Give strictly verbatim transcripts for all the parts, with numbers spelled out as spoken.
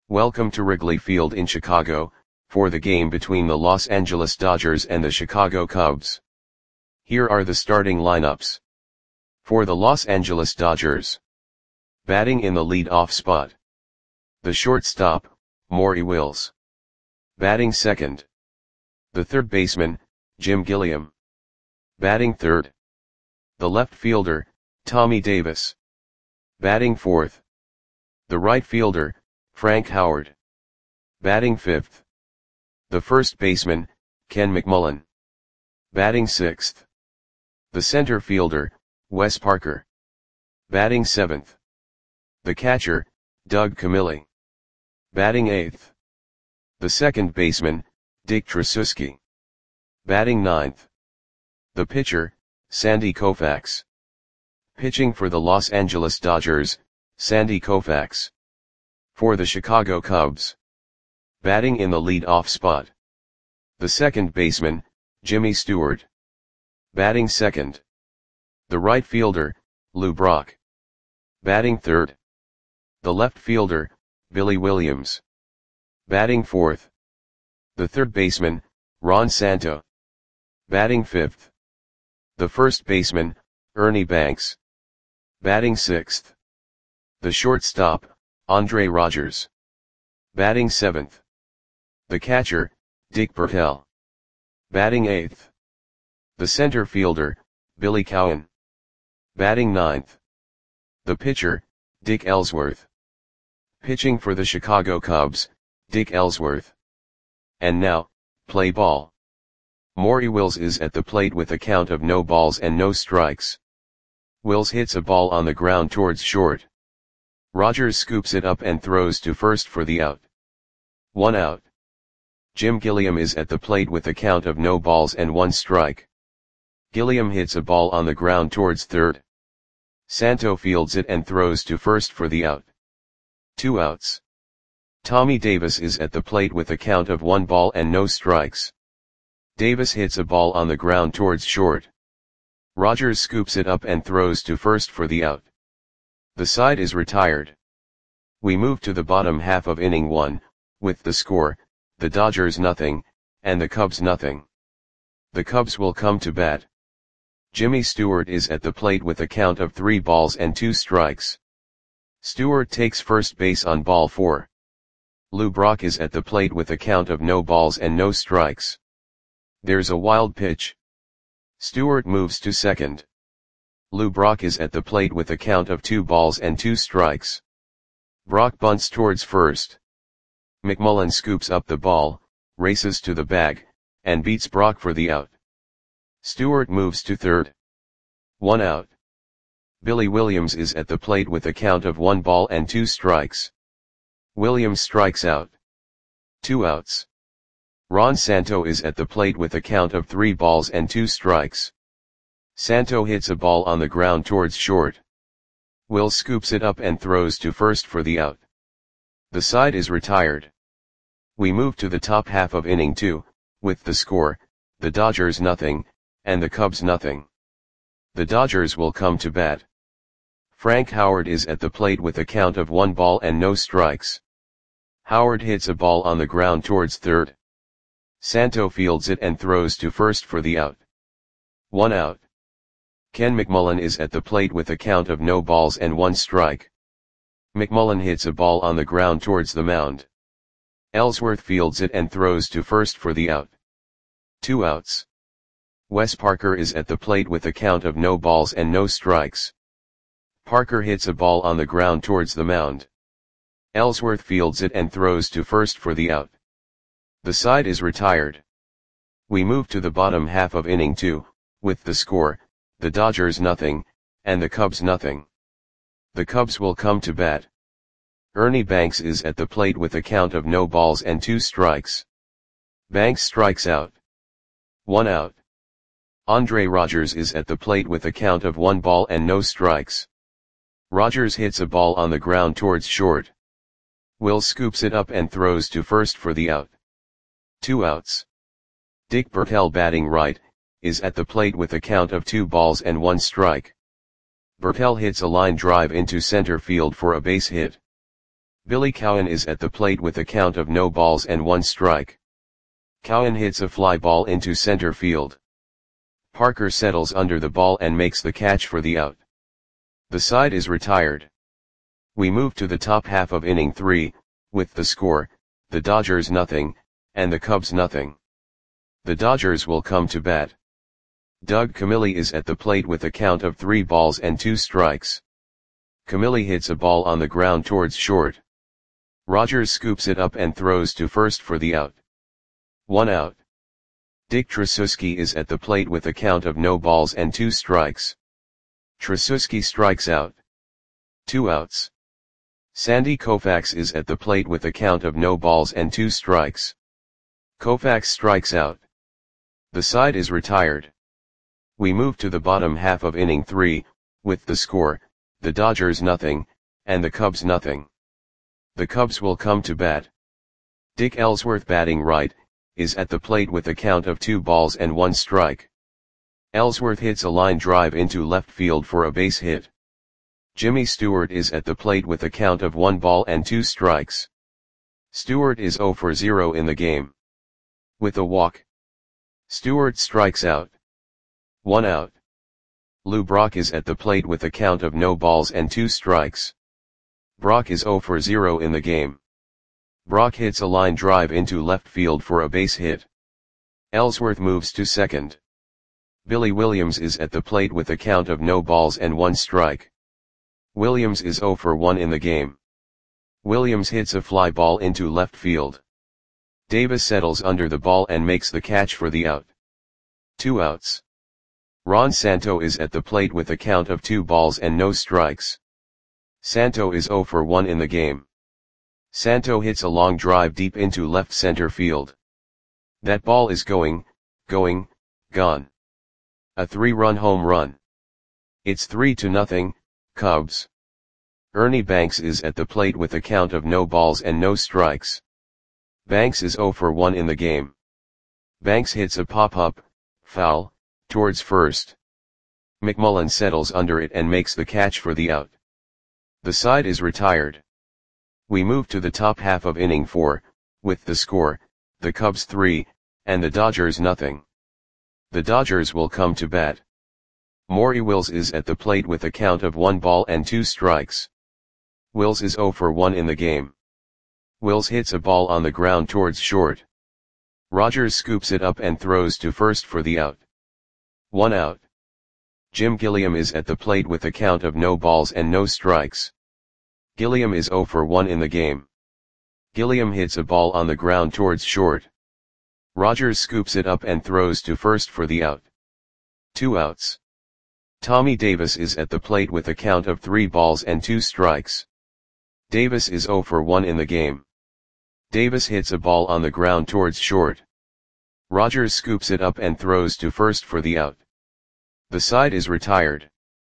Welcome to Wrigley Field in Chicago, for the game between the Los Angeles Dodgers and the Chicago Cubs. Here are the starting lineups. For the Los Angeles Dodgers. Batting in the lead-off spot. The shortstop, Maury Wills. Batting second. The third baseman, Jim Gilliam. Batting third. The left fielder, Tommy Davis. Batting fourth. The right fielder, Frank Howard. Batting fifth. The first baseman, Ken McMullen. Batting sixth. The center fielder, Wes Parker. Batting seventh. The catcher, Doug Camilli. Batting eighth. The second baseman, Dick Tracewski. Batting ninth. The pitcher, Sandy Koufax. Pitching for the Los Angeles Dodgers, Sandy Koufax. For the Chicago Cubs. Batting in the lead-off spot. The second baseman, Jimmy Stewart. Batting second. The right fielder, Lou Brock. Batting third. The left fielder, Billy Williams. Batting fourth. The third baseman, Ron Santo. Batting fifth. The first baseman, Ernie Banks. Batting sixth. The shortstop, Andre Rogers. Batting seventh. The catcher, Dick Bertel. Batting eighth. The center fielder, Billy Cowan. Batting ninth. The pitcher, Dick Ellsworth. Pitching for the Chicago Cubs, Dick Ellsworth. And now, play ball. Maury Wills is at the plate with a count of no balls and no strikes. Wills hits a ball on the ground towards short. Rogers scoops it up and throws to first for the out. One out. Jim Gilliam is at the plate with a count of no balls and one strike. Gilliam hits a ball on the ground towards third. Santo fields it and throws to first for the out. Two outs. Tommy Davis is at the plate with a count of one ball and no strikes. Davis hits a ball on the ground towards short. Rogers scoops it up and throws to first for the out. The side is retired. We move to the bottom half of inning one, with the score, the Dodgers nothing, and the Cubs nothing. The Cubs will come to bat. Jimmy Stewart is at the plate with a count of three balls and two strikes. Stewart takes first base on ball four. Lou Brock is at the plate with a count of no balls and no strikes. There's a wild pitch. Stewart moves to second. Lou Brock is at the plate with a count of two balls and two strikes. Brock bunts towards first. McMullen scoops up the ball, races to the bag, and beats Brock for the out. Stewart moves to third. One out. Billy Williams is at the plate with a count of one ball and two strikes. Williams strikes out. Two outs. Ron Santo is at the plate with a count of three balls and two strikes. Santo hits a ball on the ground towards short. Wills scoops it up and throws to first for the out. The side is retired. We move to the top half of inning two, with the score, the Dodgers nothing, and the Cubs nothing. The Dodgers will come to bat. Frank Howard is at the plate with a count of one ball and no strikes. Howard hits a ball on the ground towards third. Santo fields it and throws to first for the out. One out. Ken McMullen is at the plate with a count of no balls and one strike. McMullen hits a ball on the ground towards the mound. Ellsworth fields it and throws to first for the out. Two outs. Wes Parker is at the plate with a count of no balls and no strikes. Parker hits a ball on the ground towards the mound. Ellsworth fields it and throws to first for the out. The side is retired. We move to the bottom half of inning two, with the score, the Dodgers nothing, and the Cubs nothing. The Cubs will come to bat. Ernie Banks is at the plate with a count of no balls and two strikes. Banks strikes out. One out. Andre Rogers is at the plate with a count of one ball and no strikes. Rogers hits a ball on the ground towards short. Wills scoops it up and throws to first for the out. Two outs. Dick Bertel batting right, is at the plate with a count of two balls and one strike. Bertel hits a line drive into center field for a base hit. Billy Cowan is at the plate with a count of no balls and one strike. Cowan hits a fly ball into center field. Parker settles under the ball and makes the catch for the out. The side is retired. We move to the top half of inning three, with the score, the Dodgers nothing, and the Cubs nothing. The Dodgers will come to bat. Doug Camilli is at the plate with a count of three balls and two strikes. Camilli hits a ball on the ground towards short. Rogers scoops it up and throws to first for the out. One out. Dick Tracewski is at the plate with a count of no balls and two strikes. Tracewski strikes out. Two outs. Sandy Koufax is at the plate with a count of no balls and two strikes. Koufax strikes out. The side is retired. We move to the bottom half of inning three, with the score, the Dodgers nothing, and the Cubs nothing. The Cubs will come to bat. Dick Ellsworth, batting right, is at the plate with a count of two balls and one strike. Ellsworth hits a line drive into left field for a base hit. Jimmy Stewart is at the plate with a count of one ball and two strikes. Stewart is zero for zero in the game. With a walk, Stewart strikes out. One out. Lou Brock is at the plate with a count of no balls and two strikes. Brock is zero for zero in the game. Brock hits a line drive into left field for a base hit. Ellsworth moves to second. Billy Williams is at the plate with a count of no balls and one strike. Williams is zero for one in the game. Williams hits a fly ball into left field. Davis settles under the ball and makes the catch for the out. Two outs. Ron Santo is at the plate with a count of two balls and no strikes. Santo is zero for one in the game. Santo hits a long drive deep into left center field. That ball is going, going, gone. A three-run home run. It's three to nothing, Cubs. Ernie Banks is at the plate with a count of no balls and no strikes. Banks is zero for one in the game. Banks hits a pop-up, foul, towards first. McMullen settles under it and makes the catch for the out. The side is retired. We move to the top half of inning four, with the score, the Cubs three, and the Dodgers nothing. The Dodgers will come to bat. Maury Wills is at the plate with a count of one ball and two strikes. Wills is zero for one in the game. Wills hits a ball on the ground towards short. Rogers scoops it up and throws to first for the out. One out. Jim Gilliam is at the plate with a count of no balls and no strikes. Gilliam is zero for one in the game. Gilliam hits a ball on the ground towards short. Rogers scoops it up and throws to first for the out. Two outs. Tommy Davis is at the plate with a count of three balls and two strikes. Davis is zero for one in the game. Davis hits a ball on the ground towards short. Rogers scoops it up and throws to first for the out. The side is retired.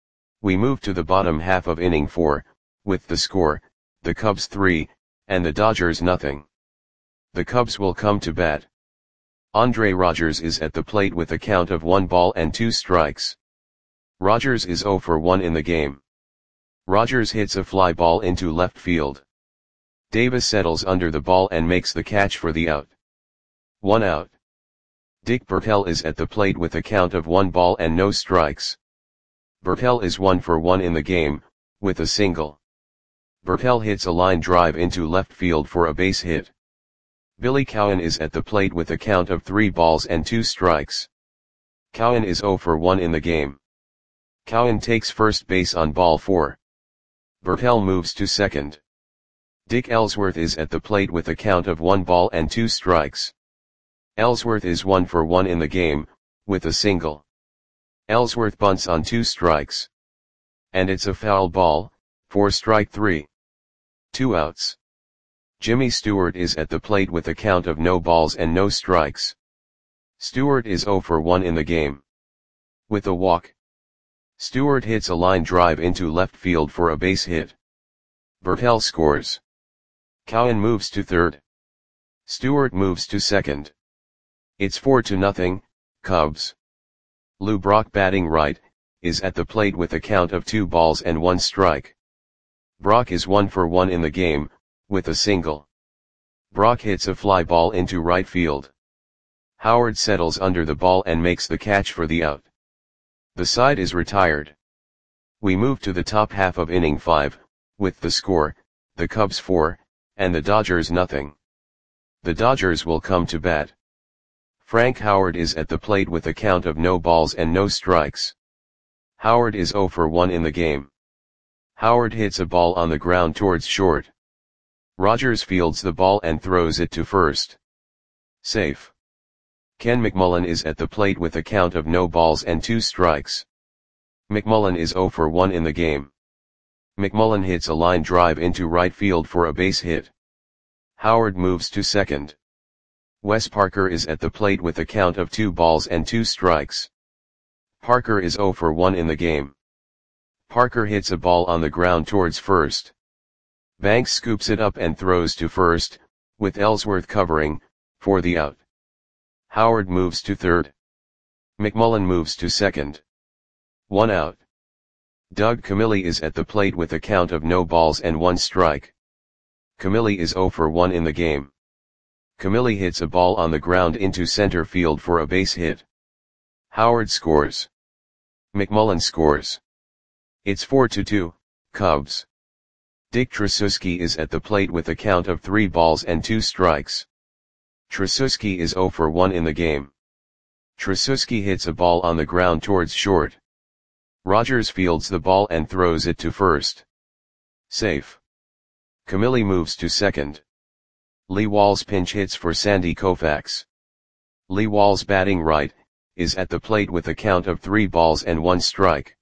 We move to the bottom half of inning four, with the score, the Cubs three, and the Dodgers nothing. The Cubs will come to bat. Andre Rogers is at the plate with a count of one ball and two strikes. Rogers is zero for one in the game. Rogers hits a fly ball into left field. Davis settles under the ball and makes the catch for the out. One out. Dick Bertel is at the plate with a count of one ball and no strikes. Bertel is one for one in the game, with a single. Bertel hits a line drive into left field for a base hit. Billy Cowan is at the plate with a count of three balls and two strikes. Cowan is zero for one in the game. Cowan takes first base on ball four. Bertel moves to second. Dick Ellsworth is at the plate with a count of one ball and two strikes. Ellsworth is one for one in the game, with a single. Ellsworth bunts on two strikes. And it's a foul ball, for strike three. Two outs. Jimmy Stewart is at the plate with a count of no balls and no strikes. Stewart is zero for one in the game. With a walk, Stewart hits a line drive into left field for a base hit. Bertel scores. Cowan moves to third. Stewart moves to second. It's four to nothing, Cubs. Lou Brock, batting right, is at the plate with a count of two balls and one strike. Brock is one for one in the game, with a single. Brock hits a fly ball into right field. Howard settles under the ball and makes the catch for the out. The side is retired. We move to the top half of inning five, with the score, the Cubs four, and the Dodgers nothing. The Dodgers will come to bat. Frank Howard is at the plate with a count of no balls and no strikes. Howard is oh for one in the game. Howard hits a ball on the ground towards short. Rogers fields the ball and throws it to first. Safe. Ken McMullen is at the plate with a count of no balls and two strikes. McMullen is oh for one in the game. McMullen hits a line drive into right field for a base hit. Howard moves to second. Wes Parker is at the plate with a count of two balls and two strikes. Parker is oh for one in the game. Parker hits a ball on the ground towards first. Banks scoops it up and throws to first, with Ellsworth covering, for the out. Howard moves to third. McMullen moves to second. One out. Doug Camilli is at the plate with a count of no balls and one strike. Camilli is oh for one in the game. Camilli hits a ball on the ground into center field for a base hit. Howard scores. McMullen scores. It's four to two, Cubs. Dick Tracewski is at the plate with a count of three balls and two strikes. Tracewski is oh for one in the game. Tracewski hits a ball on the ground towards short. Rogers fields the ball and throws it to first. Safe. Camilli moves to second. Lee Walls pinch hits for Sandy Koufax. Lee Walls, batting right, is at the plate with a count of three balls and one strike.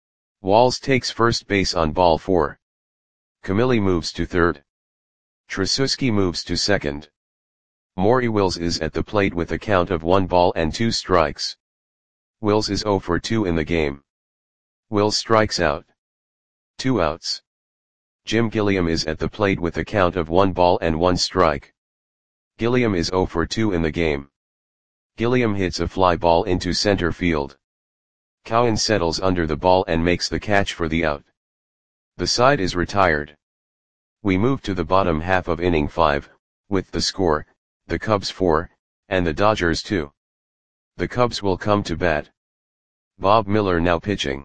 Walls takes first base on ball four. Camilli moves to third. Tracewski moves to second. Maury Wills is at the plate with a count of one ball and two strikes. Wills is oh for two in the game. Wills strikes out. Two outs. Jim Gilliam is at the plate with a count of one ball and one strike. Gilliam is oh for two in the game. Gilliam hits a fly ball into center field. Cowan settles under the ball and makes the catch for the out. The side is retired. We move to the bottom half of inning five, with the score, the Cubs four, and the Dodgers two. The Cubs will come to bat. Bob Miller now pitching.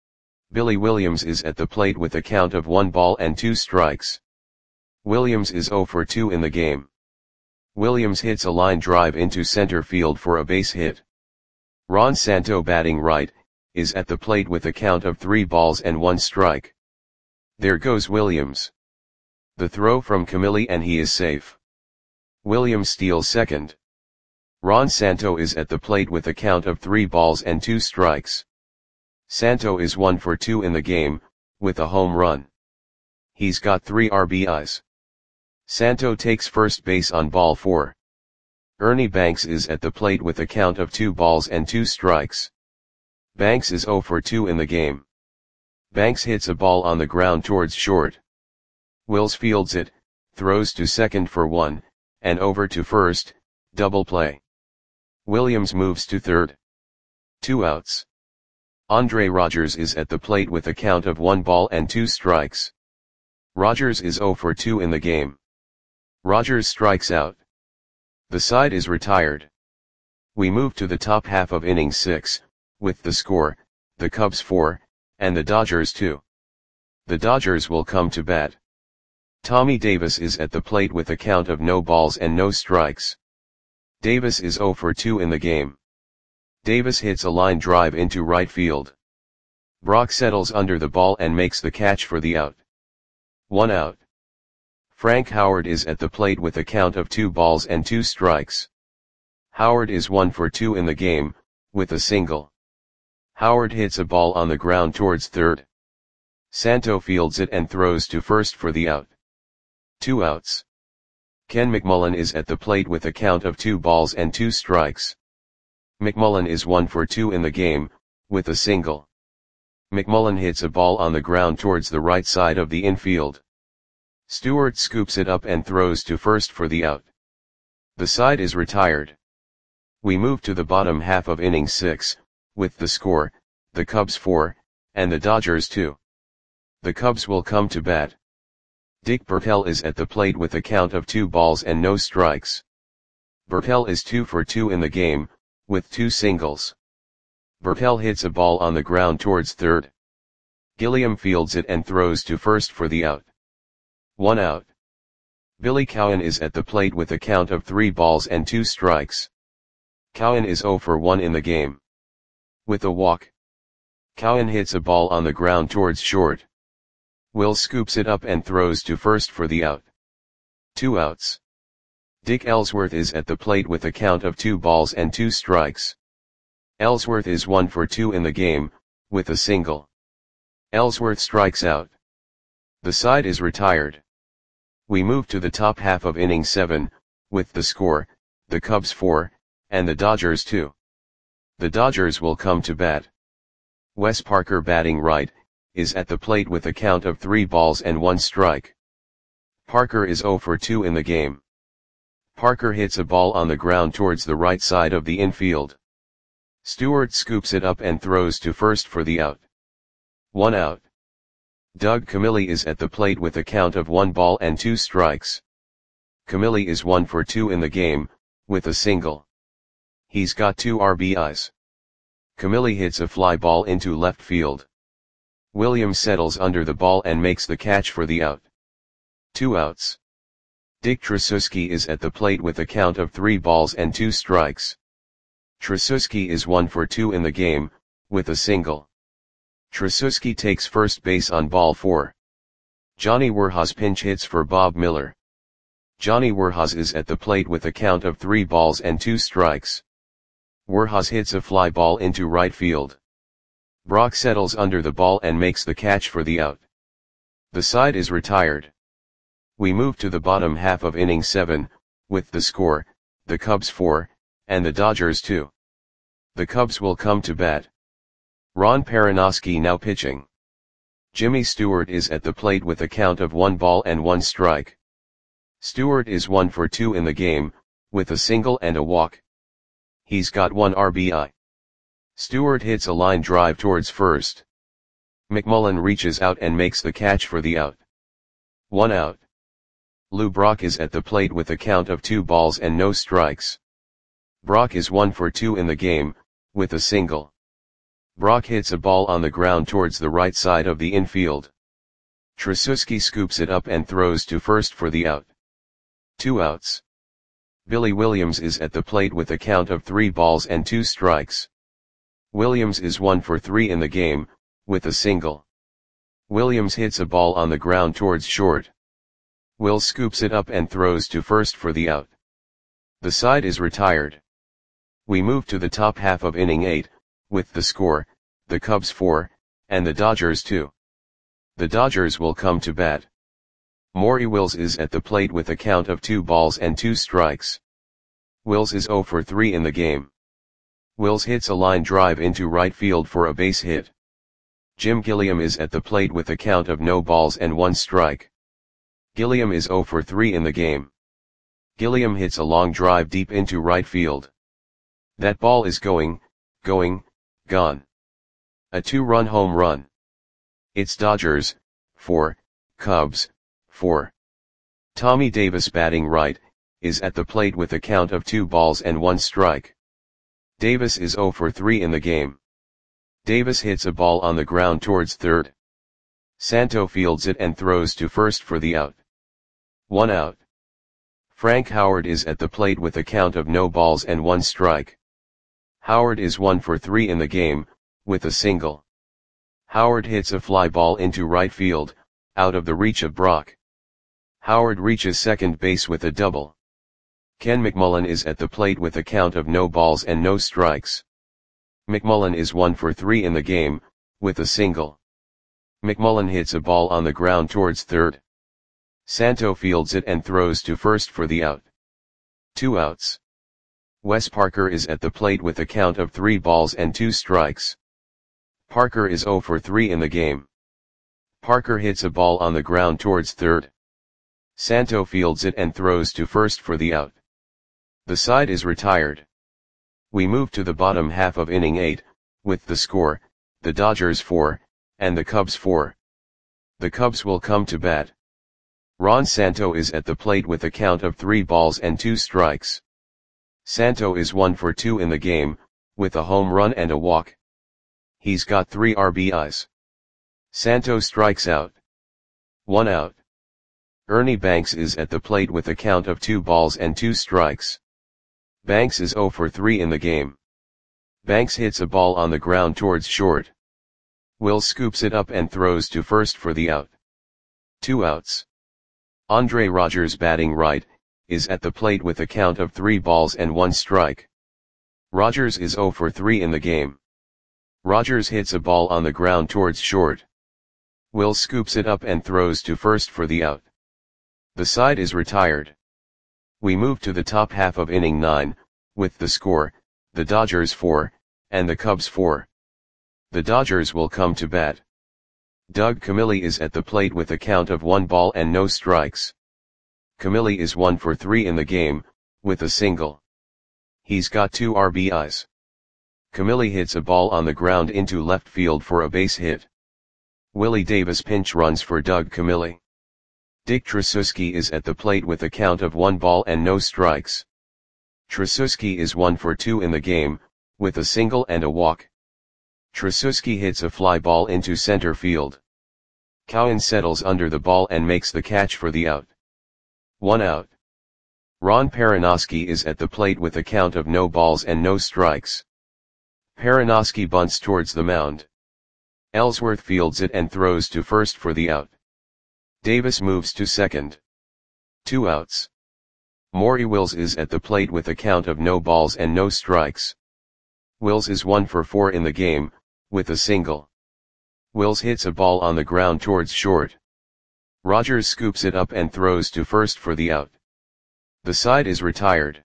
Billy Williams is at the plate with a count of one ball and two strikes. Williams is oh for two in the game. Williams hits a line drive into center field for a base hit. Ron Santo, batting right, is at the plate with a count of three balls and one strike. There goes Williams. The throw from Camilli and he is safe. Williams steals second. Ron Santo is at the plate with a count of three balls and two strikes. Santo is one for two in the game, with a home run. He's got three R B Is. Santo takes first base on ball four. Ernie Banks is at the plate with a count of two balls and two strikes. Banks is oh for two in the game. Banks hits a ball on the ground towards short. Wills fields it, throws to second for one, and over to first, double play. Williams moves to third. Two outs. Andre Rogers is at the plate with a count of one ball and two strikes. Rogers is oh for two in the game. Rogers strikes out. The side is retired. We move to the top half of inning six, with the score, the Cubs four, and the Dodgers two. The Dodgers will come to bat. Tommy Davis is at the plate with a count of no balls and no strikes. Davis is oh for two in the game. Davis hits a line drive into right field. Brock settles under the ball and makes the catch for the out. One out. Frank Howard is at the plate with a count of two balls and two strikes. Howard is one for two in the game, with a single. Howard hits a ball on the ground towards third. Santo fields it and throws to first for the out. Two outs. Ken McMullen is at the plate with a count of two balls and two strikes. McMullen is one for two in the game, with a single. McMullen hits a ball on the ground towards the right side of the infield. Stewart scoops it up and throws to first for the out. The side is retired. We move to the bottom half of inning six, with the score, the Cubs four, and the Dodgers two. The Cubs will come to bat. Dick Bertel is at the plate with a count of two balls and no strikes. Bertel is two for two in the game, with two singles. Bertel hits a ball on the ground towards third. Gilliam fields it and throws to first for the out. One out. Billy Cowan is at the plate with a count of three balls and two strikes. Cowan is zero for one in the game. With a walk. Cowan hits a ball on the ground towards short. Will scoops it up and throws to first for the out. Two outs. Dick Ellsworth is at the plate with a count of two balls and two strikes. Ellsworth is one for two in the game, with a single. Ellsworth strikes out. The side is retired. We move to the top half of inning seven, with the score, the Cubs four, and the Dodgers two. The Dodgers will come to bat. Wes Parker, batting right, is at the plate with a count of three balls and one strike. Parker is zero for two in the game. Parker hits a ball on the ground towards the right side of the infield. Stewart scoops it up and throws to first for the out. One out. Doug Camilli is at the plate with a count of one ball and two strikes. Camilli is one for two in the game, with a single. He's got two R B Is. Camilli hits a fly ball into left field. Williams settles under the ball and makes the catch for the out. Two outs. Dick Tracewski is at the plate with a count of three balls and two strikes. Tracewski is one for two in the game, with a single. Tracewski takes first base on ball four. Johnny Warhas pinch hits for Bob Miller. Johnny Warhas is at the plate with a count of three balls and two strikes. Warhas hits a fly ball into right field. Brock settles under the ball and makes the catch for the out. The side is retired. We move to the bottom half of inning seven, with the score, the Cubs four, and the Dodgers two. The Cubs will come to bat. Ron Perranoski now pitching. Jimmy Stewart is at the plate with a count of one ball and one strike. Stewart is one for two in the game, with a single and a walk. He's got one R B I. Stewart hits a line drive towards first. McMullen reaches out and makes the catch for the out. One out. Lou Brock is at the plate with a count of two balls and no strikes. Brock is one for two in the game, with a single. Brock hits a ball on the ground towards the right side of the infield. Tracewski scoops it up and throws to first for the out. Two outs. Billy Williams is at the plate with a count of three balls and two strikes. Williams is one for three in the game, with a single. Williams hits a ball on the ground towards short. Will scoops it up and throws to first for the out. The side is retired. We move to the top half of inning eight, with the score, the Cubs four, and the Dodgers two. The Dodgers will come to bat. Maury Wills is at the plate with a count of two balls and two strikes. Wills is zero for three in the game. Wills hits a line drive into right field for a base hit. Jim Gilliam is at the plate with a count of no balls and one strike. Gilliam is zero for three in the game. Gilliam hits a long drive deep into right field. That ball is going, going, gone. A two-run home run. It's Dodgers, four, Cubs, four. Tommy Davis, batting right, is at the plate with a count of two balls and one strike. Davis is zero for three in the game. Davis hits a ball on the ground towards third. Santo fields it and throws to first for the out. One out. Frank Howard is at the plate with a count of no balls and one strike. Howard is one for three in the game, with a single. Howard hits a fly ball into right field, out of the reach of Brock. Howard reaches second base with a double. Ken McMullen is at the plate with a count of no balls and no strikes. McMullen is one for three in the game, with a single. McMullen hits a ball on the ground towards third. Santo fields it and throws to first for the out. Two outs. Wes Parker is at the plate with a count of three balls and two strikes. Parker is zero for three in the game. Parker hits a ball on the ground towards third. Santo fields it and throws to first for the out. The side is retired. We move to the bottom half of inning eight, with the score, the Dodgers four, and the Cubs four. The Cubs will come to bat. Ron Santo is at the plate with a count of three balls and two strikes. Santo is one for two in the game, with a home run and a walk. He's got three R B Is. Santo strikes out. One out. Ernie Banks is at the plate with a count of two balls and two strikes. Banks is zero for three in the game. Banks hits a ball on the ground towards short. Will scoops it up and throws to first for the out. Two outs. Andre Rogers, batting right, is at the plate with a count of three balls and one strike. Rogers is zero for three in the game. Rogers hits a ball on the ground towards short. Will scoops it up and throws to first for the out. The side is retired. We move to the top half of inning nine, with the score, the Dodgers four, and the Cubs four. The Dodgers will come to bat. Doug Camilli is at the plate with a count of one ball and no strikes. Camilli is one for three in the game, with a single. He's got two R B Is. Camilli hits a ball on the ground into left field for a base hit. Willie Davis pinch runs for Doug Camilli. Dick Tracewski is at the plate with a count of one ball and no strikes. Tracewski is one for two in the game, with a single and a walk. Tracewski hits a fly ball into center field. Cowan settles under the ball and makes the catch for the out. One out. Ron Perranoski is at the plate with a count of no balls and no strikes. Perranoski bunts towards the mound. Ellsworth fields it and throws to first for the out. Davis moves to second. Two outs. Maury Wills is at the plate with a count of no balls and no strikes. Wills is one for four in the game, with a single. Wills hits a ball on the ground towards short. Rogers scoops it up and throws to first for the out. The side is retired.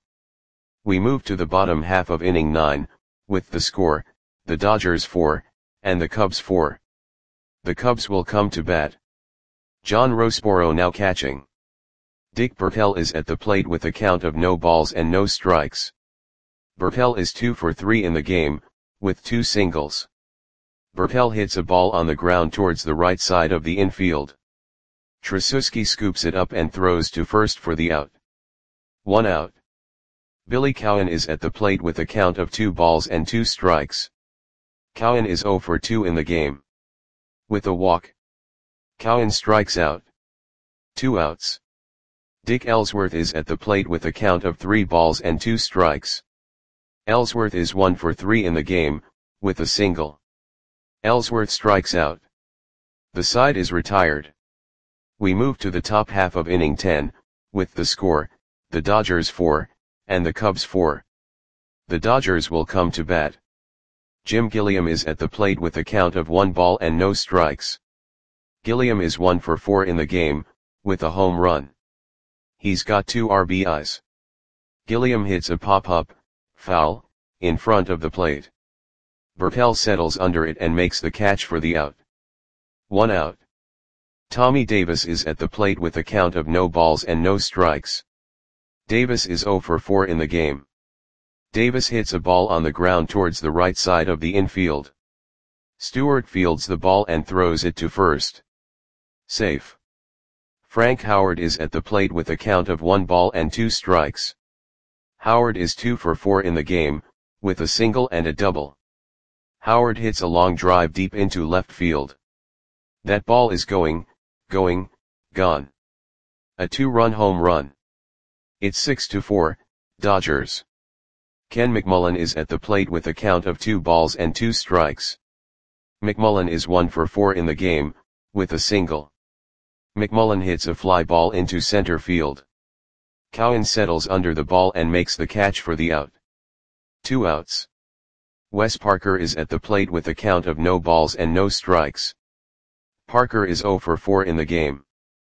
We move to the bottom half of inning nine, with the score, the Dodgers four, and the Cubs four. The Cubs will come to bat. John Roseboro now catching. Dick Burkell is at the plate with a count of no balls and no strikes. Burkell is two for three in the game, with two singles. Burkell hits a ball on the ground towards the right side of the infield. Tracewski scoops it up and throws to first for the out. One out. Billy Cowan is at the plate with a count of two balls and two strikes. Cowan is zero for two in the game. With a walk. Cowan strikes out. Two outs. Dick Ellsworth is at the plate with a count of three balls and two strikes. Ellsworth is one for three in the game, with a single. Ellsworth strikes out. The side is retired. We move to the top half of inning ten, with the score, the Dodgers four, and the Cubs four. The Dodgers will come to bat. Jim Gilliam is at the plate with a count of one ball and no strikes. Gilliam is one for four in the game, with a home run. He's got two R B Is. Gilliam hits a pop-up, foul, in front of the plate. Burkell settles under it and makes the catch for the out. One out. Tommy Davis is at the plate with a count of no balls and no strikes. Davis is zero for four in the game. Davis hits a ball on the ground towards the right side of the infield. Stewart fields the ball and throws it to first. Safe. Frank Howard is at the plate with a count of one ball and two strikes. Howard is two for four in the game, with a single and a double. Howard hits a long drive deep into left field. That ball is going, going, gone. A two-run home run. It's six to four, Dodgers. Ken McMullen is at the plate with a count of two balls and two strikes. McMullen is one for four in the game, with a single. McMullen hits a fly ball into center field. Cowan settles under the ball and makes the catch for the out. Two outs. Wes Parker is at the plate with a count of no balls and no strikes. Parker is zero for four in the game.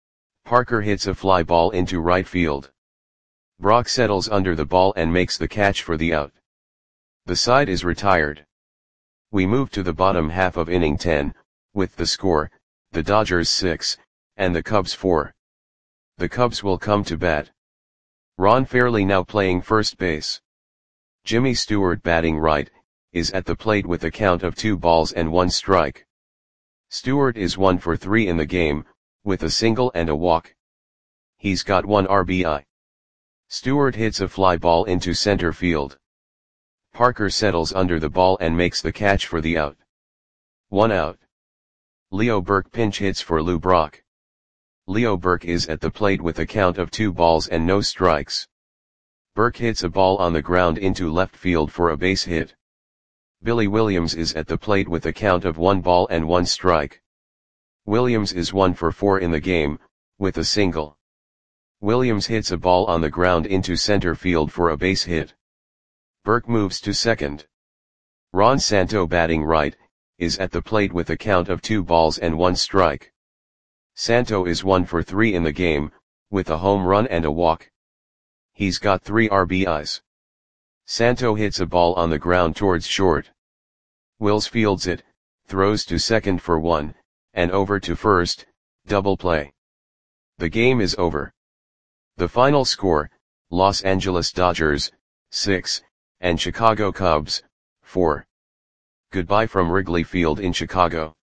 Parker hits a fly ball into right field. Brock settles under the ball and makes the catch for the out. The side is retired. We move to the bottom half of inning ten, with the score, the Dodgers six, and the Cubs four. The Cubs will come to bat. Ron Fairly now playing first base. Jimmy Stewart, batting right, is at the plate with a count of two balls and one strike. Stewart is one for three in the game, with a single and a walk. He's got one R B I. Stewart hits a fly ball into center field. Parker settles under the ball and makes the catch for the out. One out. Leo Burke pinch hits for Lou Brock. Leo Burke is at the plate with a count of two balls and no strikes. Burke hits a ball on the ground into left field for a base hit. Billy Williams is at the plate with a count of one ball and one strike. Williams is one for four in the game, with a single. Williams hits a ball on the ground into center field for a base hit. Burke moves to second. Ron Santo, batting right, is at the plate with a count of two balls and one strike. Santo is one for three in the game, with a home run and a walk. He's got three R B Is. Santo hits a ball on the ground towards short. Wills fields it, throws to second for one, and over to first, double play. The game is over. The final score, Los Angeles Dodgers, six, and Chicago Cubs, four. Goodbye from Wrigley Field in Chicago.